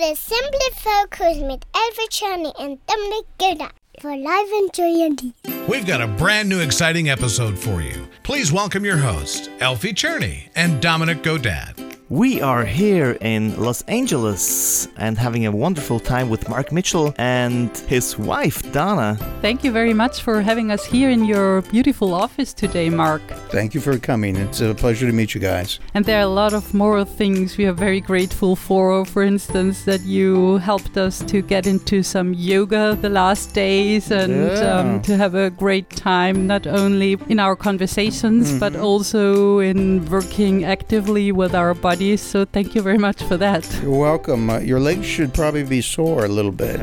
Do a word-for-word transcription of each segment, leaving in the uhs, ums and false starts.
hörte Simply Focus mit Elfie Czerny and Dominic Gilda for Live Enjoying. We've got a brand new exciting episode for you. Please welcome your hosts, Elfie Czerny and Dominic Godad. We are here in Los Angeles and having a wonderful time with Mark Mitchell and his wife, Donna. Thank you very much for having us here in your beautiful office today, Mark. Thank you for coming. It's a pleasure to meet you guys. And there are a lot of more things we are very grateful for. For instance, that you helped us to get into some yoga the last days and yeah. um, to have a great time, not only in our conversations, mm-hmm. but also in working actively with our bodies. So thank you very much for that. You're welcome. Uh, your legs should probably be sore a little bit.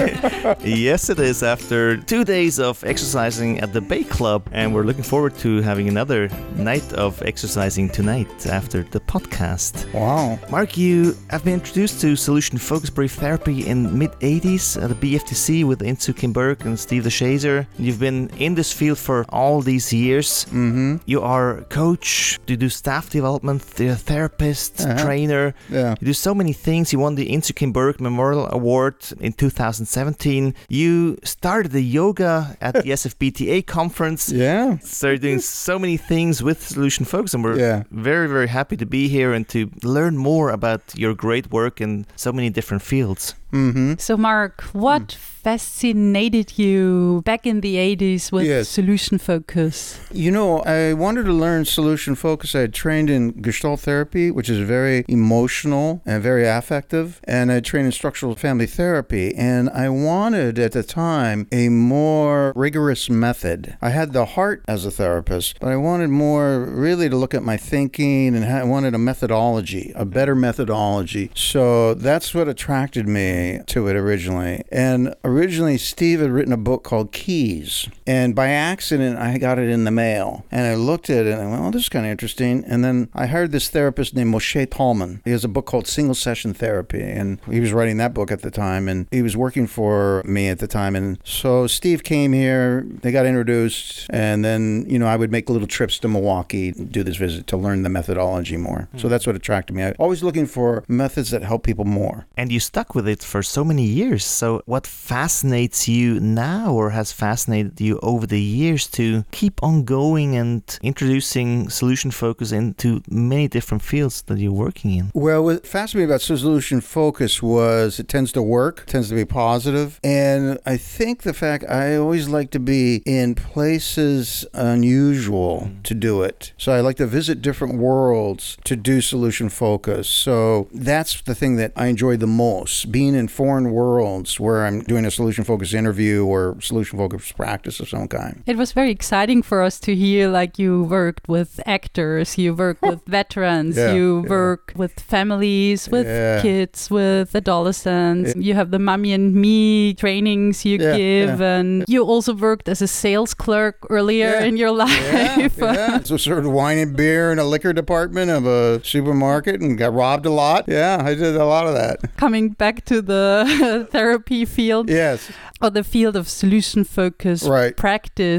Yes, it is after two days of exercising at the Bay Club. And we're looking forward to having another night of exercising tonight after the podcast. Wow. Mark, you have been introduced to Solution Focus Brief Therapy in mid eighties at the B F T C with Insoo Kim Burke and Steve DeShazer. You've been in this field for all these years. Mm-hmm. You are a coach, you do staff development, you're a therapist, Uh-huh. trainer. Yeah. You do so many things. You won the Insoo Kim Burke Memorial Award in two thousand seventeen. You started the yoga at the S F B T A conference. Yeah. So you're doing so many things with Solution Focus, and we're yeah. very, very happy to be here and to learn more about your great work in so many different fields. Mm-hmm. So, Mark, what mm. fascinated you back in the eighties with yes. Solution Focus? You know, I wanted to learn Solution Focus. I had trained in Gestalt therapy, which is very emotional and very affective, and I trained in structural family therapy. And I wanted, at the time, a more rigorous method. I had the heart as a therapist, but I wanted more really to look at my thinking, and I wanted a methodology, a better methodology. So that's what attracted me to it originally. And originally, Steve had written a book called Keys. And by accident, I got it in the mail. And I looked at it and I went, well, this is kind of interesting. And then I hired this therapist named Moshe Tallman. He has a book called Single Session Therapy. And he was writing that book at the time. And he was working for me at the time. And so Steve came here. They got introduced. And then, you know, I would make little trips to Milwaukee, do this visit to learn the methodology more. Mm. So that's what attracted me. I was always looking for methods that help people more. And you stuck with it for so many years. So what fascinates you now or has fascinated you over the years to keep on going and introducing Solution Focus into many different fields that you're working in? Well, what fascinated me about Solution Focus was it tends to work, tends to be positive. And I think the fact I always like to be in places unusual mm. to do it. So I like to visit different worlds to do Solution Focus. So that's the thing that I enjoy the most, being in foreign worlds where I'm doing a Solution Focus interview or Solution Focus practice of some kind. It was very exciting for us to hear, like, you worked with actors, you work with veterans, yeah, you yeah. work with families, with yeah. kids, with adolescents. Yeah. You have the Mommy and Me trainings you yeah, give, yeah. and you also worked as a sales clerk earlier yeah. in your life. Yeah, yeah. So served wine and beer in a liquor department of a supermarket and got robbed a lot. Yeah, I did a lot of that. Coming back to the therapy field. Yes. Or the field of Solution Focus right. practice.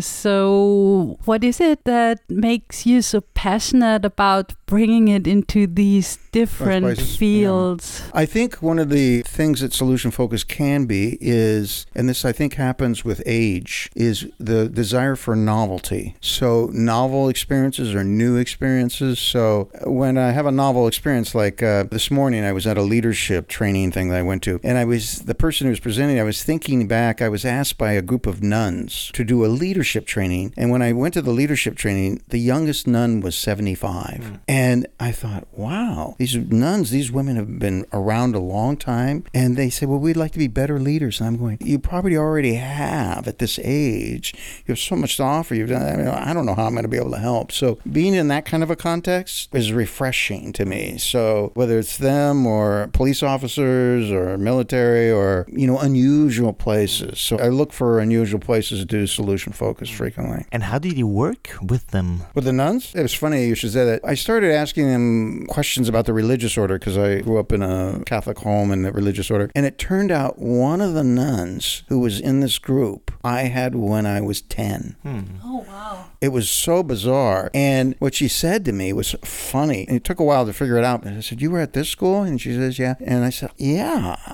So what is it that makes you so passionate about bringing it into these different fields? Yeah. I think one of the things that Solution Focus can be is, and this I think happens with age, is the desire for novelty. So novel experiences or new experiences. So when I have a novel experience, like uh, this morning I was at a leadership training thing that I went to, and I was, the person who was presenting, I was thinking back, I was asked by a group of nuns to do a leadership training. And when I went to the leadership training, the youngest nun was seventy-five. Mm. And I thought, wow, these nuns, these women have been around a long time. And they said, well, we'd like to be better leaders. And I'm going, you probably already have at this age. You have so much to offer. You've done, I mean, I don't know how I'm going to be able to help. So being in that kind of a context is refreshing to me. So whether it's them or police officers or military or, you know, unusual places. So I look for unusual places to do Solution Focus frequently. And how did you work with them? With the nuns? It was funny you should say that. I started asking them questions about the religious order because I grew up in a Catholic home and the religious order. And it turned out one of the nuns who was in this group I had when I was ten. Hmm. Oh, wow. It was so bizarre. And what she said to me was funny. And it took a while to figure it out. And I said, you were at this school? And she says, yeah. And I said, yeah,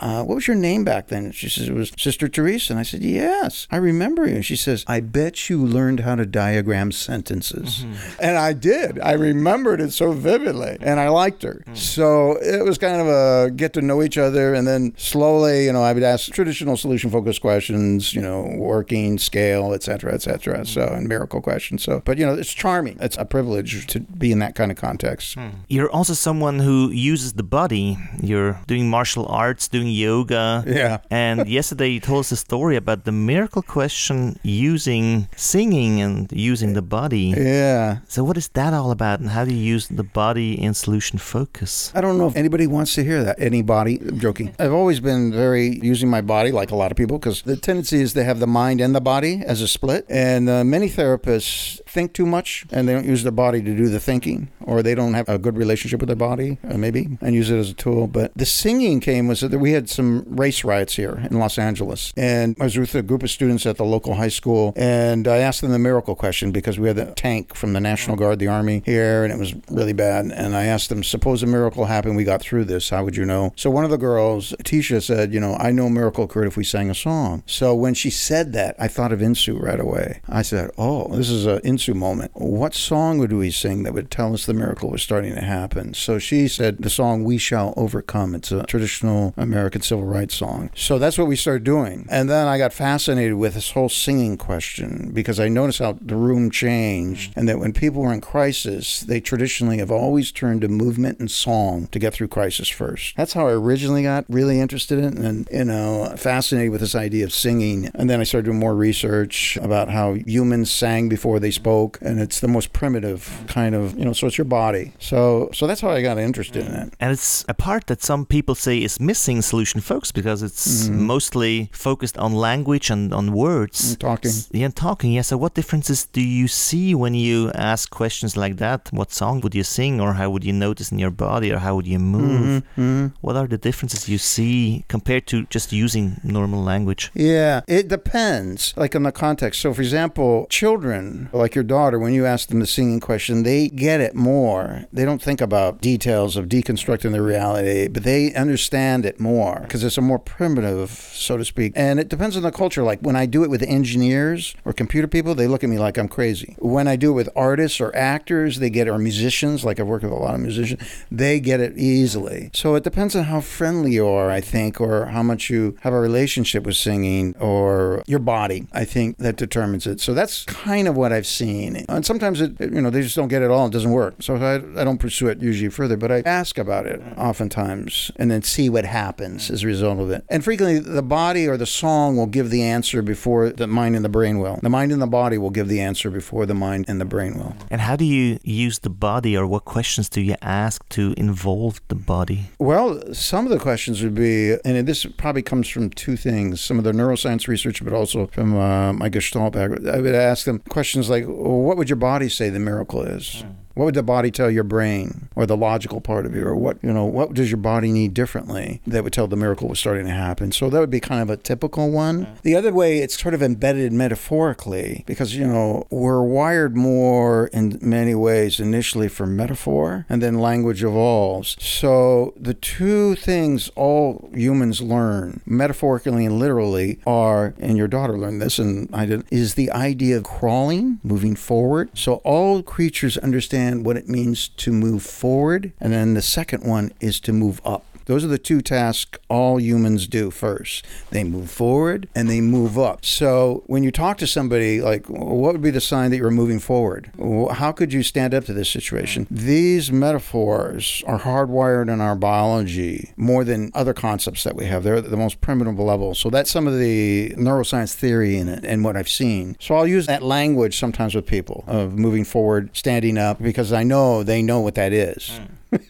uh, what was your name back then? And she says, it was Sister Teresa. And I said, yes, I remember you. And she says, I bet you learned how to diagram sentences. Mm-hmm. And I did. I remembered it so vividly. And I liked her. Mm. So it was kind of a get to know each other. And then slowly, you know, I would ask traditional solution-focused questions, you know, working, scale, et cetera, et cetera. Mm. So, and miracle questions. So, but, you know, it's charming. It's a privilege to be in that kind of context. Mm. You're also someone who uses the body. You're doing martial arts, doing yoga. Yeah. And yesterday you told us a story about the miracle question using singing and using the body. Yeah. So what is that all about, and how do you use the body in solution focus? I don't know if anybody wants to hear that. Anybody? I'm joking. I've always been very using my body, like a lot of people, because the tendency is to have the mind and the body as a split. And uh, many therapists think too much, and they don't use their body to do the thinking, or they don't have a good relationship with their body, uh, maybe, and use it as a tool. But the singing came was that we had some race riots here in Los Angeles, and I was with a group of students at the local high school, and I asked them the miracle question because we had the tank from the National Guard, the Army here, and it was really bad. And I asked them, suppose a miracle happened, we got through this, how would you know? So one of the girls, Tisha, said, you know, I know a miracle occurred if we sang a song. So when she said that, I thought of Insu right away. I said, oh, this is an Insu moment. What song would we sing that would tell us the miracle was starting to happen? So she said the song We Shall Overcome. It's a traditional American civil rights song. So that's what we started doing. And then I got fascinated with this whole singing question because I noticed how the room changed, and that when people were in crisis, they traditionally have always turned to movement and song to get through crisis first. That's how I originally got really interested in and, you know, fascinated with this idea of singing. And then I started doing more research about how humans sang before they spoke, and it's the most primitive kind of, you know, so it's your body. So so that's how I got interested in it. And it's a part that some people say is missing solution focus because it's mm-hmm. mostly focused on language and on words. And talking. Yeah, talking. Yeah, so what differences do you see when you ask questions like that? What song would you sing, or how would you notice in your body, or how would you move? Mm-hmm. What are the differences you see compared to just using normal language? Yeah, it depends, like in the context. So, for example, children, like your daughter, when you ask them the singing question, they get it more. They don't think about details of deconstructing their reality, but they understand it more because it's a more primitive, so to speak. And it depends on the culture. Like when I do it with engineers or computer people, they look at me like I'm crazy. When I do it with artists or actors, they get it, or musicians, like I've worked with a lot of musicians, they get it easily. So it depends on how friendly you are, I think, or how much you have a relationship with singing, or your body, I think, that determines it. So that's kind of what I've seen. And sometimes, it, you know, they just don't get it all. It doesn't work. So I, I don't pursue it usually further, but I ask about it oftentimes and then see what happens as a result of it. And frequently, the body or the song will give the answer before the mind and the brain will. The mind and the body will give the answer before the mind and the brain will. And how do you use the body, or what questions do you ask to involve the body? Well, some of the questions would be, and this probably comes from two things, some of the neuroscience research, but also from uh, my Gestalt background. I would ask them questions like, well, what would your body say the miracle is? Mm. What would the body tell your brain, or the logical part of you, or what, you know, what does your body need differently that would tell the miracle was starting to happen? So that would be kind of a typical one. Mm. The other way, it's sort of embedded metaphorically because, you know, we're wired more in many ways initially for metaphor, and then language evolves. So the two things all humans learn, metaphorically and literally, are, and your daughter learned this, and I did, is the idea of crawling, moving forward. So all creatures understand what it means to move forward, and then the second one is to move up. Those are the two tasks all humans do first. They move forward and they move up. So when you talk to somebody, like, what would be the sign that you're moving forward? How could you stand up to this situation? These metaphors are hardwired in our biology more than other concepts that we have. They're at the most primitive level. So that's some of the neuroscience theory in it and what I've seen. So I'll use that language sometimes with people of moving forward, standing up, because I know they know what that is. Mm.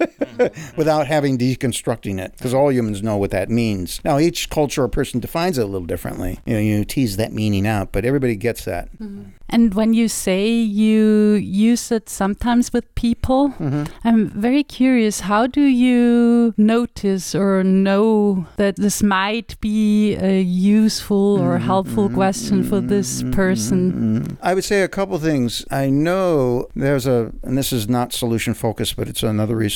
Without having deconstructing it, because all humans know what that means. Now, each culture or person defines it a little differently. You know, you tease that meaning out, but everybody gets that. Mm-hmm. And when you say you use it sometimes with people, mm-hmm. I'm very curious, how do you notice or know that this might be a useful or mm-hmm. helpful question for this person? Mm-hmm. I would say a couple things. I know there's a, and this is not solution focused, but it's another researcher,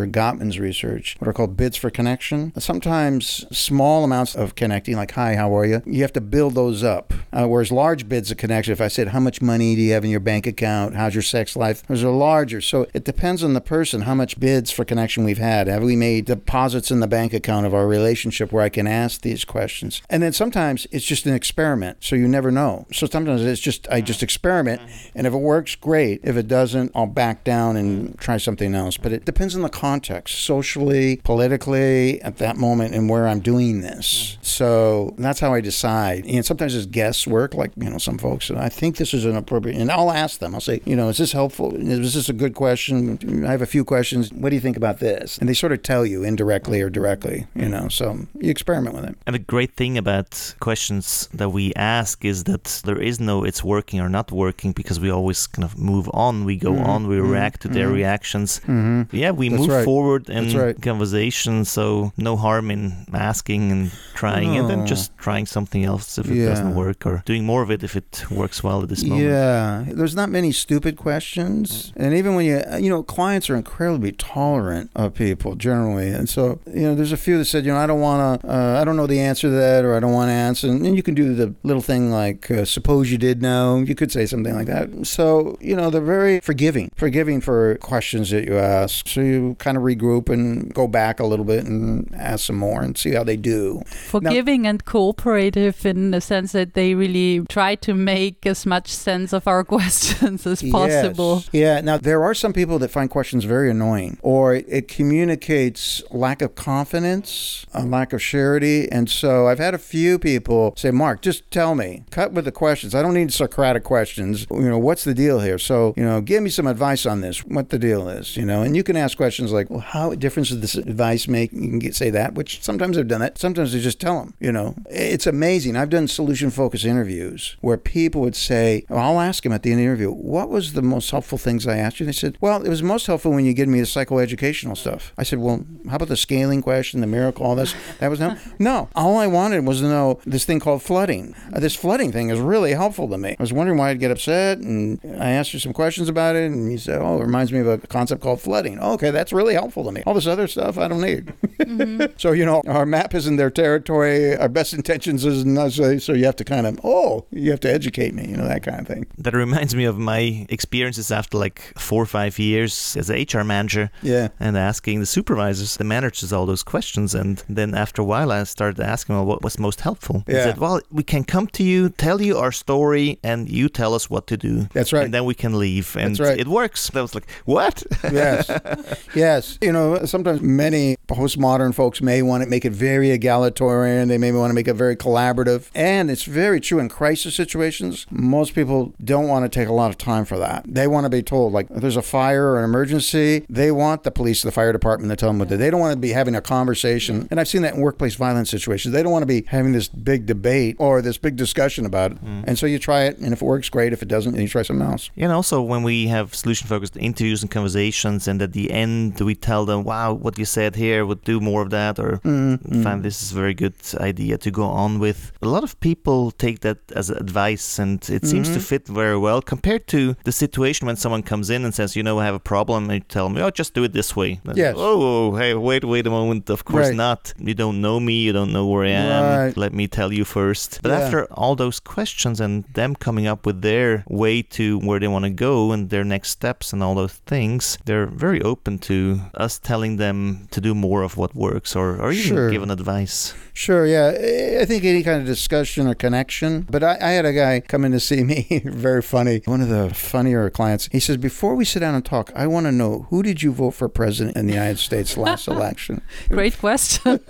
Gottman's research, what are called bids for connection. Sometimes small amounts of connecting, like, hi, how are you? You have to build those up. Uh, whereas large bids of connection, if I said, how much money do you have in your bank account? How's your sex life? Those are larger. So it depends on the person, how much bids for connection we've had. Have we made deposits in the bank account of our relationship where I can ask these questions? And then sometimes it's just an experiment, so you never know. So sometimes it's just, I just experiment, and if it works, great. If it doesn't, I'll back down and try something else. But it depends on the context, socially, politically, at that moment, and where I'm doing this. So that's how I decide. And sometimes it's guesswork, like, you know, some folks, I think this is an appropriate, and I'll ask them, I'll say, you know, is this helpful? Is this a good question? I have a few questions. What do you think about this? And they sort of tell you indirectly or directly, you know, so you experiment with it. And the great thing about questions that we ask is that there is no it's working or not working, because we always kind of move on, we go mm-hmm. on, we mm-hmm. react to their mm-hmm. reactions. Mm-hmm. Yeah, we That's move right. forward in right. conversation, so no harm in asking and trying, no. and then just trying something else if it yeah. doesn't work, or doing more of it if it works well at this moment. Yeah, there's not many stupid questions, mm-hmm. and even when you, you know, clients are incredibly tolerant of people generally, and so, you know, there's a few that said, you know, I don't want to, uh, I don't know the answer to that, or I don't want to answer, and then you can do the little thing like, uh, suppose you did know, you could say something like that. So, you know, they're very forgiving, forgiving for questions that you ask, so you kind of regroup and go back a little bit and ask some more and see how they do. Forgiving now, and cooperative in the sense that they really try to make as much sense of our questions as possible. Yes. Yeah, now there are some people that find questions very annoying, or it communicates lack of confidence, a lack of surety, and so I've had a few people say, Mark, just tell me, cut with the questions. I don't need Socratic questions. You know, what's the deal here? So, you know, give me some advice on this, what the deal is, you know, and you can ask questions like, well, how difference does this advice make? You can get, say that, which sometimes I've done that. Sometimes they just tell them, you know, it's amazing. I've done solution focused interviews where people would say, well, I'll ask them at the end of the interview, what was the most helpful things I asked you? They said, well, it was most helpful when you give me the psychoeducational stuff. I said, well, how about the scaling question, the miracle, all this? That was no, no. All I wanted was to know this thing called flooding. Uh, this flooding thing is really helpful to me. I was wondering why I'd get upset, and I asked you some questions about it, and you said, oh, it reminds me of a concept called flooding. Oh, okay, that's really helpful to me. All this other stuff I don't need. Mm-hmm. So, you know, our map is in their territory, our best intentions is not, so you have to kind of, oh, you have to educate me, you know, that kind of thing. That reminds me of my experiences after like four or five years as an H R manager. Yeah. And asking the supervisors, the managers, all those questions. And then after a while, I started asking, well, what was most helpful? Yeah. I said, well, we can come to you, tell you our story, and you tell us what to do. That's right. And then we can leave. And That's right. It works. I was like, what? Yes. Yes. You know, sometimes many postmodern folks may want to make it very egalitarian. They may want to make it very collaborative. And it's very true in crisis situations. Most people don't want to take a lot of time for that. They want to be told, like, if there's a fire or an emergency, they want the police, the fire department to tell them what to do. They don't want to be having a conversation. And I've seen that in workplace violence situations. They don't want to be having this big debate or this big discussion about it. Mm. And so you try it, and if it works, great. If it doesn't, then you try something else. Yeah, and also when we have solution-focused interviews and conversations, and at the end we tell them, wow, what you said here, would do more of that, or mm-hmm. find this is a very good idea to go on with. A lot of people take that as advice, and it mm-hmm. seems to fit very well compared to the situation when someone comes in and says, you know, I have a problem, and you tell me, oh, just do it this way. Yes. Oh, hey, wait, wait a moment. Of course right. not. You don't know me. You don't know where I am. Right. Let me tell you first. But yeah. after all those questions and them coming up with their way to where they want to go and their next steps and all those things, they're very open to us telling them to do more of what works, or, or even sure. giving advice. Sure, yeah. I think any kind of discussion or connection. But I, I had a guy come in to see me, very funny, one of the funnier clients. He says, before we sit down and talk, I want to know, who did you vote for president in the United States last election? Great question.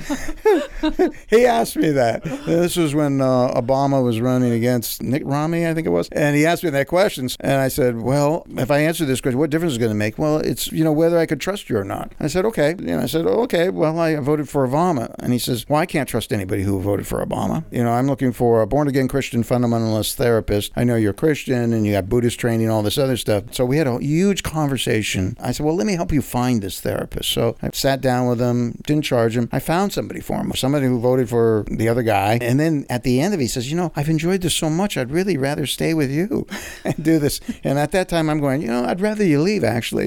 He asked me that. This was when uh, Obama was running against Mitt Romney, I think it was. And he asked me that question. And I said, well, if I answer this question, what difference is it going to make? Well, it's, you know, whether I could trust you or not. I said, okay. And I said, oh, okay, well, I voted for Obama. And he says, well, I can't trust anybody who voted for Obama. You know, I'm looking for a born-again Christian fundamentalist therapist. I know you're Christian and you got Buddhist training, all this other stuff. So we had a huge conversation. I said, well, let me help you find this therapist. So I sat down with him, didn't charge him. I found somebody for him. Somebody somebody who voted for the other guy. And then at the end of it, he says, you know, I've enjoyed this so much, I'd really rather stay with you and do this. And at that time, I'm going, you know, I'd rather you leave, actually.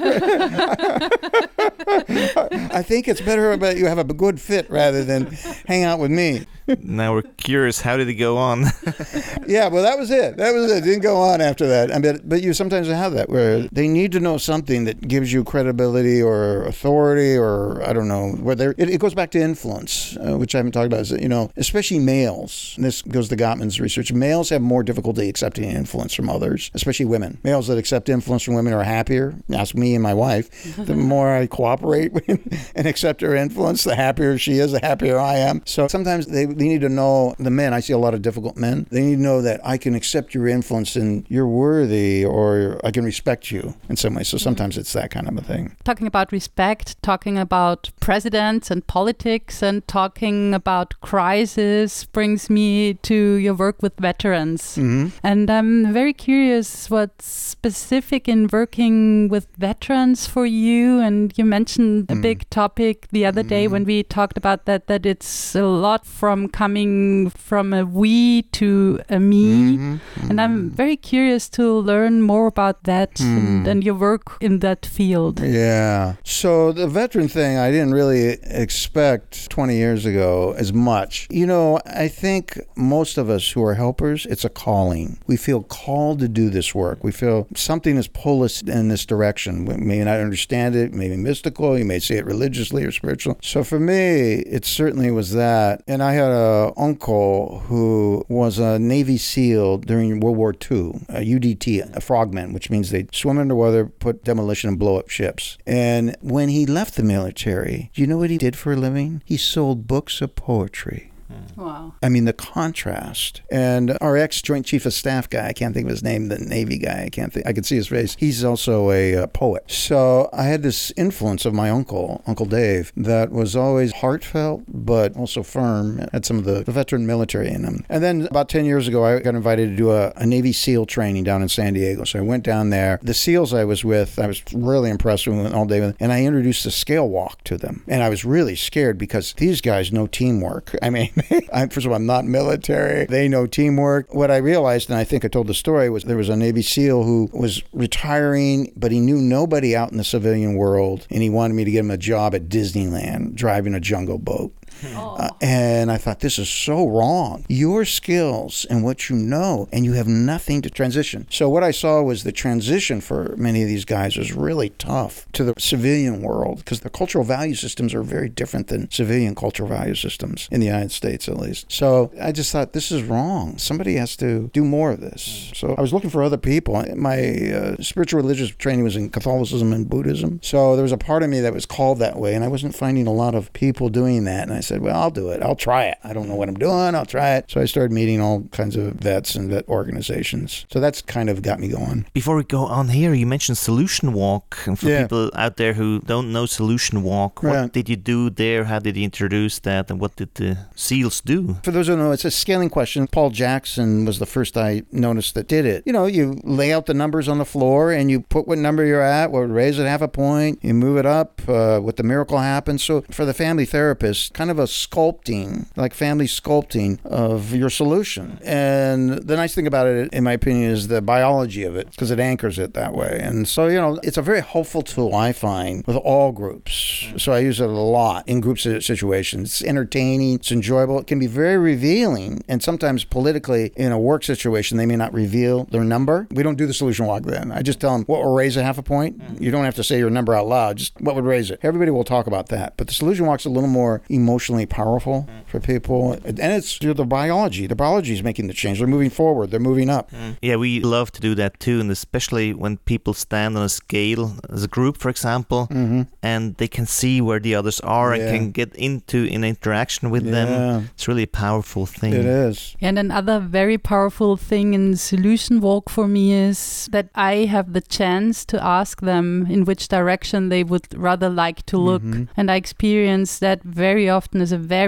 I think it's better about you have a good fit rather than hang out with me. Now we're curious, how did it go on? Yeah, well, that was it. That was it. It didn't go on after that. I mean, but you sometimes have that where they need to know something that gives you credibility or authority or, I don't know, where they're, it, it goes back to influence, uh, which I haven't talked about. Is that, you know, especially males, and this goes to Gottman's research, males have more difficulty accepting influence from others, especially women. Males that accept influence from women are happier. Ask me and my wife. The more I cooperate with and accept her influence, the happier she is, the happier I am. So sometimes they, they need to know, the men, I see a lot of difficult men, they need to know that I can accept your influence and you're worthy, or I can respect you in some way. So sometimes it's that kind of a thing. Talking about respect, talking about presidents and politics, and talking about crisis brings me to your work with veterans. Mm-hmm. And I'm very curious what's specific in working with veterans for you. And you mentioned a Mm. big topic the other day when we talked about that, that it's a lot from coming from a we to a me. Mm-hmm. And I'm very curious to learn more about that Mm. and, and your work in that field. Yeah. So the veteran thing, I didn't really expect twenty years ago as much. You know, I think most of us who are helpers, it's a calling. We feel called to do this work. We feel something has pulled us in this direction. We may not understand it, maybe mystical, you may see it religiously or spiritual. So for me, it certainly was that. And I had an uncle who was a Navy SEAL during World War Two, a U D T, a frogman, which means they swim underwater, put demolition and blow up ships. And when he left the military, do you know what he did for a living? He sold books of poetry. Wow. I mean, the contrast. And our ex-Joint Chief of Staff guy, I can't think of his name, the Navy guy, I can't think, I can see his face. He's also a uh, poet. So I had this influence of my uncle, Uncle Dave, that was always heartfelt, but also firm, had some of the, the veteran military in him. And then about ten years ago, I got invited to do a, a Navy SEAL training down in San Diego. So I went down there. The SEALs I was with, I was really impressed with them all day. And I introduced the scale walk to them. And I was really scared because these guys know teamwork. I mean, I'm, first of all, I'm not military. They know teamwork. What I realized, and I think I told the story, was there was a Navy SEAL who was retiring, but he knew nobody out in the civilian world, and he wanted me to get him a job at Disneyland, driving a jungle boat. Uh, and I thought, this is so wrong. Your skills and what you know, and you have nothing to transition. So what I saw was the transition for many of these guys was really tough to the civilian world, because the cultural value systems are very different than civilian cultural value systems, in the United States at least. So I just thought, this is wrong. Somebody has to do more of this. So I was looking for other people. My uh, spiritual religious training was in Catholicism and Buddhism. So there was a part of me that was called that way, and I wasn't finding a lot of people doing that. And I said, well, I'll do it. I'll try it. I don't know what I'm doing. I'll try it. So I started meeting all kinds of vets and vet organizations. So that's kind of got me going. Before we go on here, you mentioned Solution Walk. And for Yeah. people out there who don't know Solution Walk, what Right. did you do there? How did you introduce that? And what did the SEALs do? For those who don't know, it's a scaling question. Paul Jackson was the first I noticed that did it. You know, you lay out the numbers on the floor and you put what number you're at, or raise it half a point, you move it up, uh, what the miracle happens. So for the family therapist, kind of a sculpting, like family sculpting of your solution. And the nice thing about it, in my opinion, is the biology of it, because it anchors it that way. And so, you know, it's a very helpful tool, I find, with all groups. So I use it a lot in group situations. It's entertaining, it's enjoyable, it can be very revealing. And sometimes politically, in a work situation, they may not reveal their number. We don't do the solution walk then. I just tell them, what will raise a half a point? You don't have to say your number out loud, just what would raise it. Everybody will talk about that. But the solution walk's a little more emotionally powerful for people. And it's you know, the biology. The biology is making the change. They're moving forward. They're moving up. Yeah, we love to do that too, and especially when people stand on a scale as a group, for example, Mm-hmm. and they can see where the others are Yeah. and can get into an interaction with Yeah. them. It's really a powerful thing. It is. And another very powerful thing in Solution Walk for me is that I have the chance to ask them in which direction they would rather like to look. Mhm. And I experience that very often as a very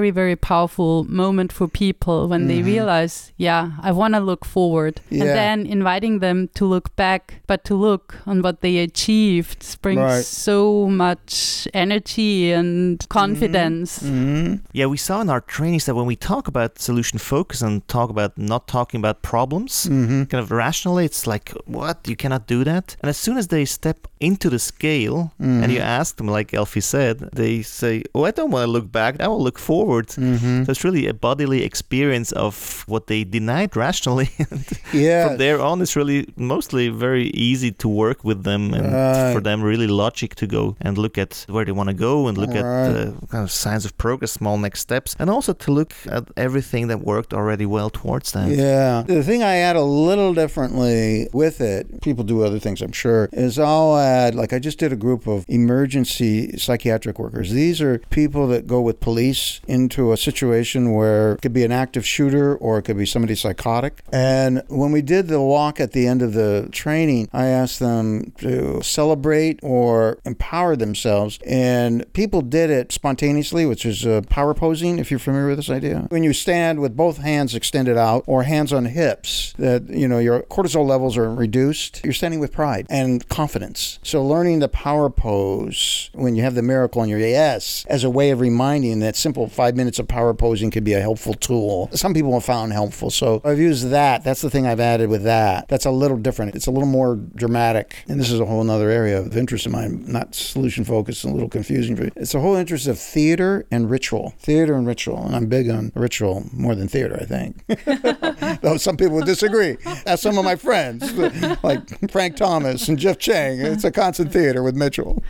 very, very powerful moment for people when mm-hmm. they realize, yeah, I want to look forward. Yeah. And then inviting them to look back, but to look on what they achieved brings right. so much energy and confidence. Mm-hmm. Yeah, we saw in our trainings that when we talk about solution focus and talk about not talking about problems, mm-hmm. kind of rationally, it's like, what? You cannot do that. And as soon as they step into the scale mm-hmm. and you ask them, like Elfie said, they say, oh, I don't want to look back. I will look forward. Mm-hmm. So it's really a bodily experience of what they denied rationally. Yeah. From there on, it's really mostly very easy to work with them and right. for them really logic to go and look at where they want to go and look right. at the kind of signs of progress, small next steps, and also to look at everything that worked already well towards that. Yeah. The thing I add a little differently with it, people do other things, I'm sure, is I'll add, like I just did a group of emergency psychiatric workers. These are people that go with police into a situation where it could be an active shooter or it could be somebody psychotic. And when we did the walk at the end of the training, I asked them to celebrate or empower themselves. And people did it spontaneously, which is uh, power posing, if you're familiar with this idea. When you stand with both hands extended out or hands on hips, that, you know, your cortisol levels are reduced, you're standing with pride and confidence. So learning the power pose when you have the miracle on your yes as a way of reminding that simple five minutes of power posing could be a helpful tool. Some people have found helpful. So I've used that. That's the thing I've added with that. That's a little different. It's a little more dramatic. And this is a whole other area of interest of mine, not solution focused and a little confusing for you. It's a whole interest of theater and ritual. Theater and ritual. And I'm big on ritual more than theater, I think. Though some people would disagree. Ask some of my friends, like Frank Thomas and Jeff Chang. It's a constant theater with Mitchell.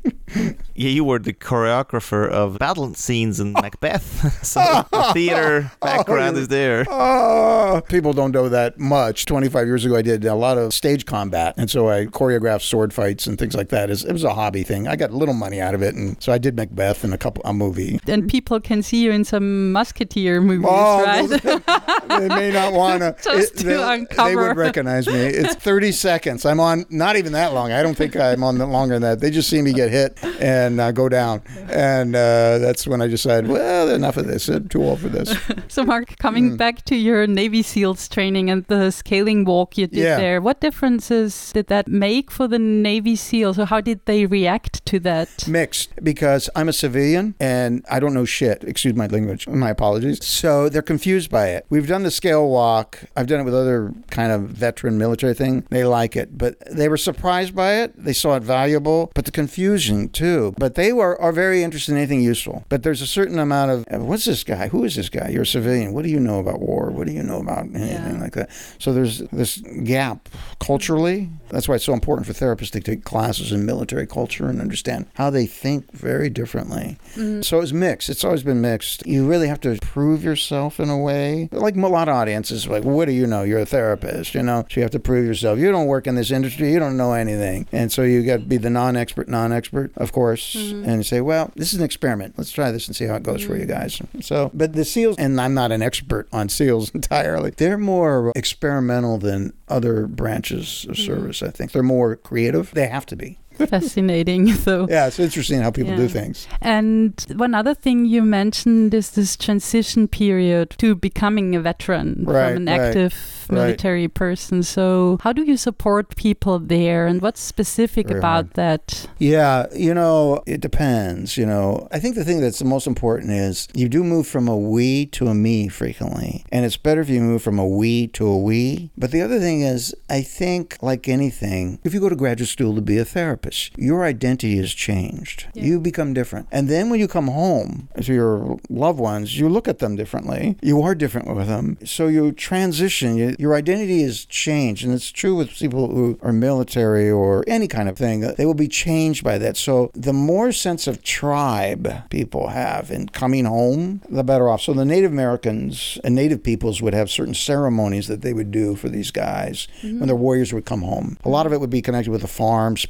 Yeah, you were the choreographer of battle scenes in Macbeth, so the theater background oh, is there. Oh, people don't know that much. twenty-five years ago, I did a lot of stage combat, and so I choreographed sword fights and things like that. It was a hobby thing. I got a little money out of it, and so I did Macbeth and a couple a movie. And people can see you in some Musketeer movies, oh, right? They may not want to. Just to they, uncover. They would recognize me. It's thirty seconds. I'm on, not even that long. I don't think I'm on longer than that. They just see me get hit and uh, go down. And uh, that's when I decided, well, enough of this. I'm too old for this. So, Mark, coming mm. back to your Navy SEALs training and the scaling walk you did yeah. there, what differences did that make for the Navy SEALs? Or how did they react to that? Mixed, because I'm a civilian and I don't know shit. Excuse my language. My apologies. So they're confused by it. We've done the scale walk. I've done it with other kind of veteran military thing. They like it, but they were surprised by it. They saw it valuable, but the confusion too. But they were are very interested in anything useful. But there's a certain amount of, what's this guy? Who is this guy? You're a civilian. What do you know about war? What do you know about anything yeah. like that? So there's this gap culturally. That's why it's so important for therapists to take classes in military culture and understand how they think very differently. Mm-hmm. So it's mixed. It's always been mixed. You really have to prove yourself in a way. Like a lot of audiences, like, what do you know? You're a therapist, you know? So you have to prove yourself. You don't work in this industry. You don't know anything. And so you got to be the non-expert, non-expert, of course, mm-hmm. and say, well, this is an experiment. Let's try this and see how it goes mm-hmm. for you guys. So, but the SEALs, and I'm not an expert on SEALs entirely, they're more experimental than other branches of mm-hmm. service, I think. They're more creative. They have to be. Fascinating. So yeah, it's interesting how people yeah. do things. And one other thing you mentioned is this transition period to becoming a veteran right, from an right, active military right. person. So how do you support people there, and what's specific Very about hard. that? Yeah, you know, it depends. You know, I think the thing that's the most important is you do move from a we to a me frequently, and it's better if you move from a we to a we. But the other thing is, I think, like anything, if you go to graduate school to be a therapist, your identity has changed. Yeah. You become different. And then when you come home to your loved ones, you look at them differently. You are different with them. So you transition. You, your identity has changed. And it's true with people who are military or any kind of thing. They will be changed by that. So the more sense of tribe people have in coming home, the better off. So the Native Americans and Native peoples would have certain ceremonies that they would do for these guys mm-hmm. when their warriors would come home. A lot of it would be connected with the farm, spending time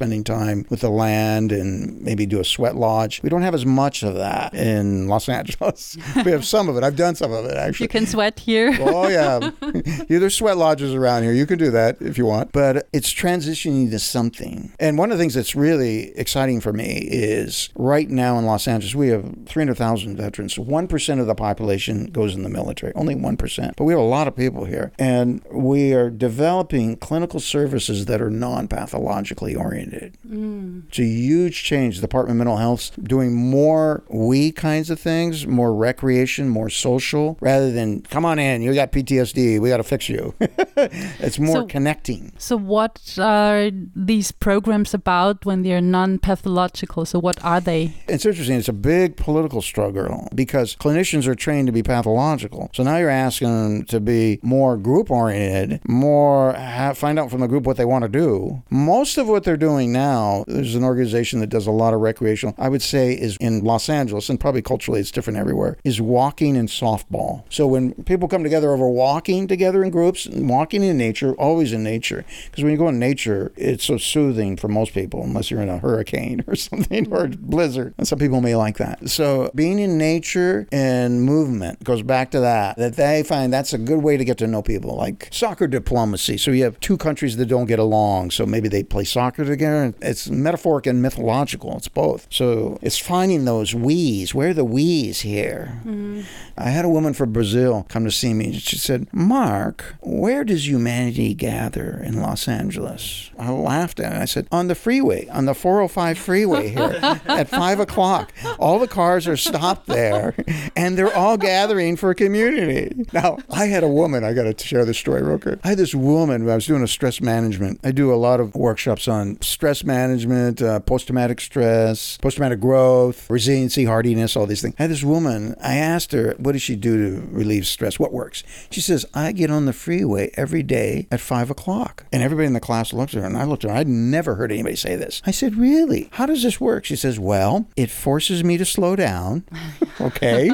time with the land and maybe do a sweat lodge. We don't have as much of that in Los Angeles. We have some of it. I've done some of it, actually. You can sweat here. Oh, yeah. Yeah, there's sweat lodges around here. You can do that if you want. But it's transitioning to something. And one of the things that's really exciting for me is right now in Los Angeles, we have three hundred thousand veterans. one percent of the population goes in the military, only one percent. But we have a lot of people here. And we are developing clinical services that are non-pathologically oriented. Mm. It's a huge change. The Department of Mental Health's doing more we kinds of things, more recreation, more social, rather than, come on in, you got P T S D, we got to fix you. It's more so, connecting. So what are these programs about when they're non-pathological? So what are they? It's interesting. It's a big political struggle because clinicians are trained to be pathological. So now you're asking them to be more group-oriented, more have, find out from the group what they want to do. Most of what they're doing now, there's an organization that does a lot of recreational, I would say is in Los Angeles, and probably culturally it's different everywhere, is walking and softball. So when people come together over walking together in groups, walking in nature, always in nature, because when you go in nature, it's so soothing for most people, unless you're in a hurricane or something, or a blizzard. And some people may like that. So being in nature and movement goes back to that, that they find that's a good way to get to know people, like soccer diplomacy. So you have two countries that don't get along, so maybe they play soccer together. It's metaphoric and mythological. It's both. So it's finding those we's. Where are the we's here? Mm-hmm. I had a woman from Brazil come to see me. She said, Mark, where does humanity gather in Los Angeles? I laughed at it. I said, on the freeway, on the four oh five freeway here at five o'clock. All the cars are stopped there, and they're all gathering for community. Now, I had a woman, I got to share this story real quick. I had this woman, I was doing a stress management. I do a lot of workshops on stress management, uh, post-traumatic stress, post-traumatic growth, resiliency, hardiness, all these things. I had this woman, I asked her, what does she do to relieve stress? What works? She says, I get on the freeway every day at five o'clock. And everybody in the class looked at her, and I looked at her. I'd never heard anybody say this. I said, really? How does this work? She says, well, it forces me to slow down. Okay.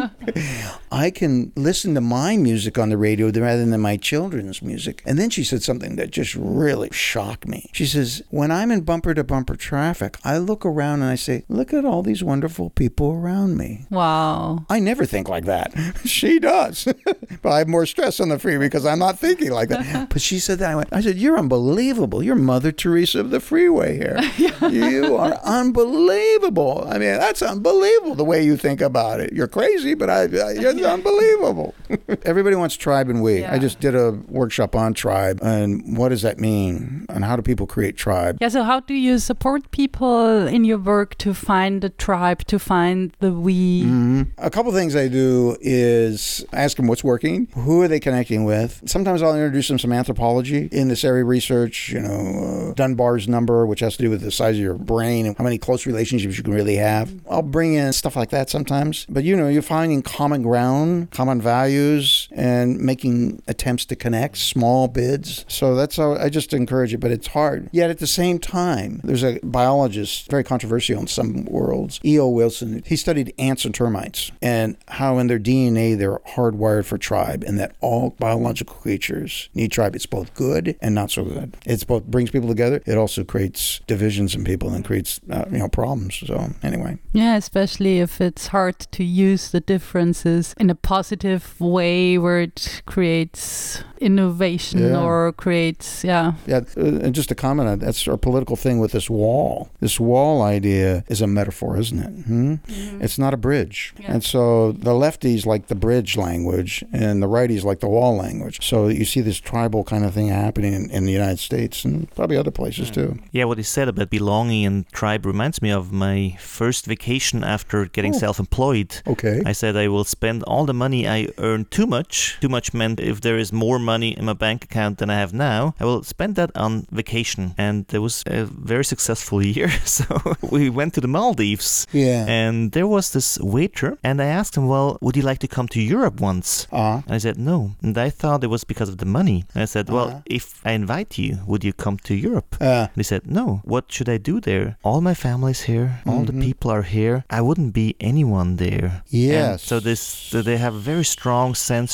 I can listen to my music on the radio rather than my children's music. And then she said something that just really shocked me. She says, when I'm in bumper-to-bumper traffic, I look around and I say, look at all these wonderful people around me. Wow. I never think like that. She does. But I have more stress on the freeway because I'm not thinking like that. But she said that. I went, I said, you're unbelievable. You're Mother Teresa of the freeway here. You are unbelievable. I mean, that's unbelievable the way you think about it. You're crazy, but I, I you're unbelievable. Everybody wants tribe and we. Yeah. I just did a workshop on tribe and what does that mean and how do people create tribe? Yeah, so how do you support people in your work to find the tribe, to find the we? Mm-hmm. A couple things I do is ask them what's working, who are they connecting with. Sometimes I'll introduce them some anthropology in this area of research, you know, uh, Dunbar's number, which has to do with the size of your brain and how many close relationships you can really have. I'll bring in stuff like that sometimes. But, you know, you're finding common ground, common values, and making attempts to connect, small bids. So that's how I just encourage it, but it's hard. Yet at the same time, there's a biologist, very controversial in some worlds, E O Wilson. He studied ants and termites and how in their D N A they're hardwired for tribe and that all biological creatures need tribe. It's both good and not so good. It's both brings people together. It also creates divisions in people and creates, uh, you know, problems. So anyway. Yeah, especially if it's hard to use the differences in a positive way where it creates innovation yeah. or creates, yeah. Yeah, and just to comment on that's our political thing with this wall. This wall idea is a metaphor, isn't it? Hmm? Mm-hmm. It's not a bridge. Yeah. And so the lefties like the bridge language and the righties like the wall language. So you see this tribal kind of thing happening in, in the United States and probably other places too. Yeah, what he said about belonging and tribe reminds me of my first vacation after getting oh. self-employed. Okay. I said I will spend all the money I earn too much. Too much meant if there is more money in my bank account than I have now, I will spend that on vacation. And it was a very successful year. So we went to the Maldives. Yeah. And there was this waiter and I asked him, well, would you like to come to Europe once? Uh-huh. And I said, no. And I thought it was because of the money. And I said, well, uh-huh. if I invite you, would you come to Europe? Uh. And he said, no. What should I do there? All my family's here. All mm-hmm. the people are here. I wouldn't be anyone there. Yes. And so this, so they have a very strong sense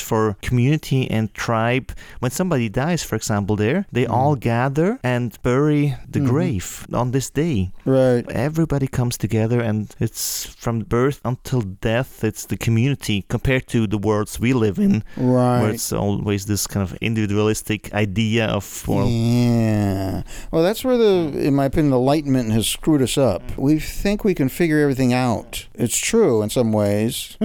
for community and tribe. When somebody dies, for example, there, they mm. all gather and bury the mm-hmm. grave on this day. Right. Everybody comes together, and it's from birth until death. It's the community compared to the worlds we live in, right. where it's always this kind of individualistic idea of, well, yeah. Well, that's where the, in my opinion, the Enlightenment has screwed us up. We think we can figure everything out. It's true in some ways,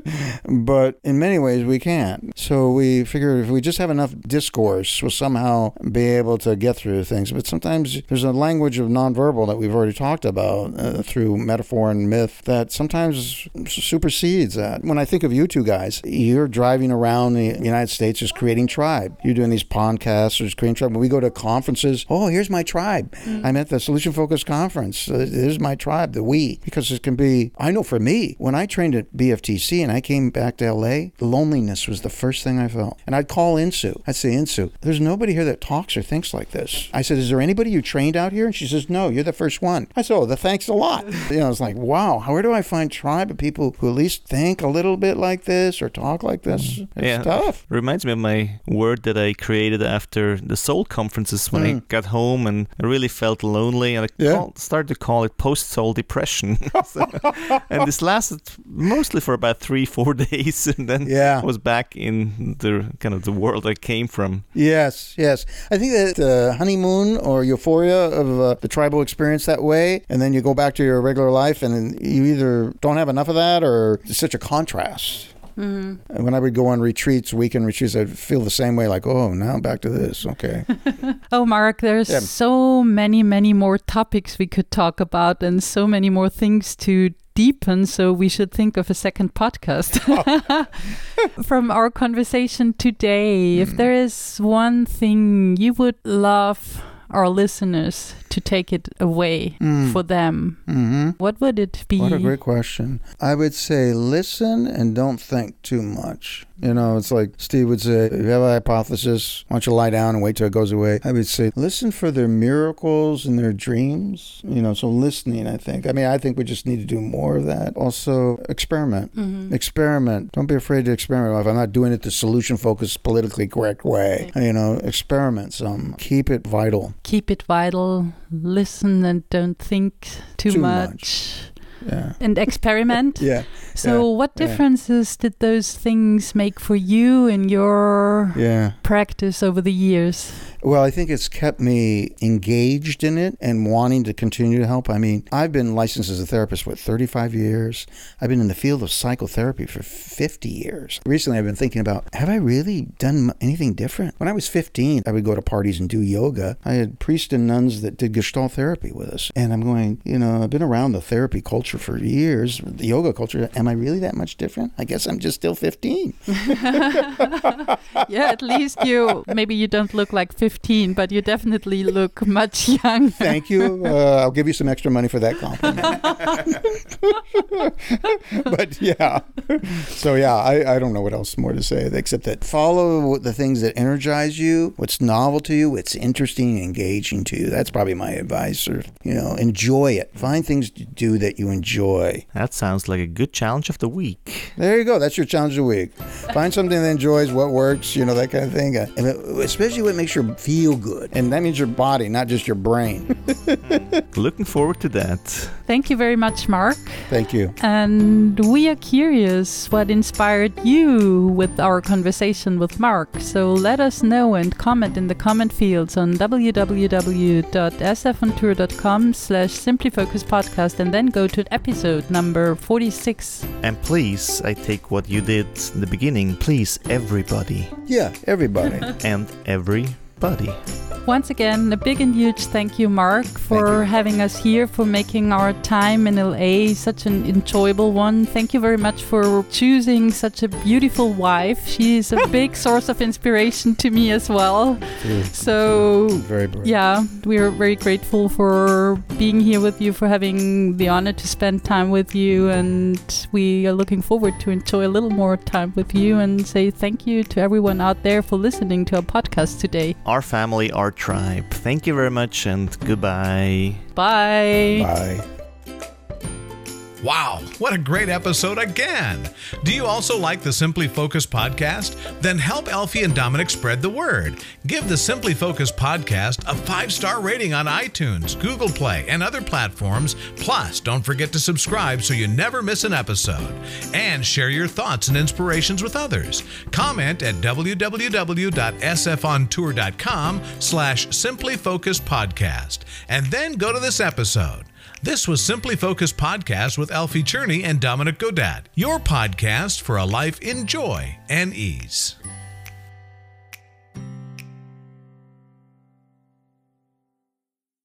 but in many ways we can't. So we figure if we just have enough discourse, we'll somehow be able to get through things. But sometimes there's a language of nonverbal that we've already talked about uh, through metaphor and myth that sometimes supersedes that. When I think of you two guys, you're driving around the United States just creating tribe. You're doing these podcasts, or just creating tribe. When we go to conferences, oh, here's my tribe. Mm-hmm. I'm at the Solution Focus Conference. Uh, here's my tribe, the we. Because it can be, I know for me, when I trained at B F T C and I came back to L A, loneliness was the first thing I felt. And I'd call Insu. I'd say, Insu, there's nobody here that talks or thinks like this. I said, is there anybody you trained out here? And she says, no, you're the first one. I said, oh, the thanks a lot. You know, it's like, wow, where do I find tribe of people who at least think a little bit like this or talk like this? It's yeah. tough. Reminds me of my word that I created after the Soul conferences when mm. I got home and I really felt lonely, and I yeah. called, started to call it post-soul depression. So, and this lasted mostly for about three, four days, and then yeah. I was back in the kind of the world I came from. Yes, yes. I think that uh, honeymoon or euphoria of uh, the tribal experience that way, and then you go back to your regular life, and you either don't have enough of that, or it's such a contrast. Mm-hmm. When I would go on retreats, weekend retreats, I'd feel the same way, like, oh, now back to this. Okay. Oh, Mark, there's yeah. so many, many more topics we could talk about and so many more things to deepen, so we should think of a second podcast. Oh. From our conversation today, mm. if there is one thing you would love our listeners to take it away mm. for them, mm-hmm. what would it be? What a great question. I would say listen and don't think too much. You know, it's like Steve would say, if you have a hypothesis, why don't you lie down and wait till it goes away? I would say, listen for their miracles and their dreams. You know, so listening, I think. I mean, I think we just need to do more of that. Also, experiment. Mm-hmm. Experiment. Don't be afraid to experiment. If I'm not doing it the solution-focused, politically correct way, you know, experiment some. Keep it vital. Keep it vital. Listen and don't think too, too much. much. Yeah. And experiment. yeah. So yeah. what differences yeah. did those things make for you in your yeah. practice over the years? Well, I think it's kept me engaged in it and wanting to continue to help. I mean, I've been licensed as a therapist for thirty-five years. I've been in the field of psychotherapy for fifty years. Recently, I've been thinking about, have I really done anything different? When I was fifteen, I would go to parties and do yoga. I had priests and nuns that did Gestalt therapy with us. And I'm going, you know, I've been around the therapy culture for years, the yoga culture. Am I really that much different? I guess I'm just still fifteen. Yeah, at least you, maybe you don't look like fifteen, but you definitely look much younger. Thank you. Uh, I'll give you some extra money for that compliment. But yeah. So yeah, I, I don't know what else more to say, except that follow the things that energize you, what's novel to you, what's interesting and engaging to you. That's probably my advice. Or, you know, enjoy it. Find things to do that you enjoy. That sounds like a good challenge of the week. There you go. That's your challenge of the week. Find something that enjoys, what works, you know, that kind of thing. And especially what makes you feel good. And that means your body, not just your brain. Looking forward to that. Thank you very much, Mark. Thank you. And we are curious what inspired you with our conversation with Mark. So let us know and comment in the comment fields on w w w dot s f on tour dot com slash simply focus podcast, and then go to episode number forty-six. And please, I take what you did in the beginning. Please, everybody. Yeah, everybody. And everybody. Once again, a big and huge thank you, Mark, for having us here, for making our time in L A such an enjoyable one. Thank you very much for choosing such a beautiful wife. She is a big source of inspiration to me as well. So, very brave. Yeah, we are very grateful for being here with you, for having the honor to spend time with you, and we are looking forward to enjoy a little more time with you, and say thank you to everyone out there for listening to our podcast today. Our family, our tribe. Thank you very much, and goodbye. Bye. Bye. Wow, what a great episode again! Do you also like the Simply Focus podcast? Then help Elfie and Dominic spread the word. Give the Simply Focus podcast a five-star rating on iTunes, Google Play, and other platforms. Plus, don't forget to subscribe so you never miss an episode. And share your thoughts and inspirations with others. Comment at www.sfontour.com slash Simply Focus podcast. And then go to this episode. This was Simply Focus Podcast with Elfie Cherney and Dominic Godat, your podcast for a life in joy and ease.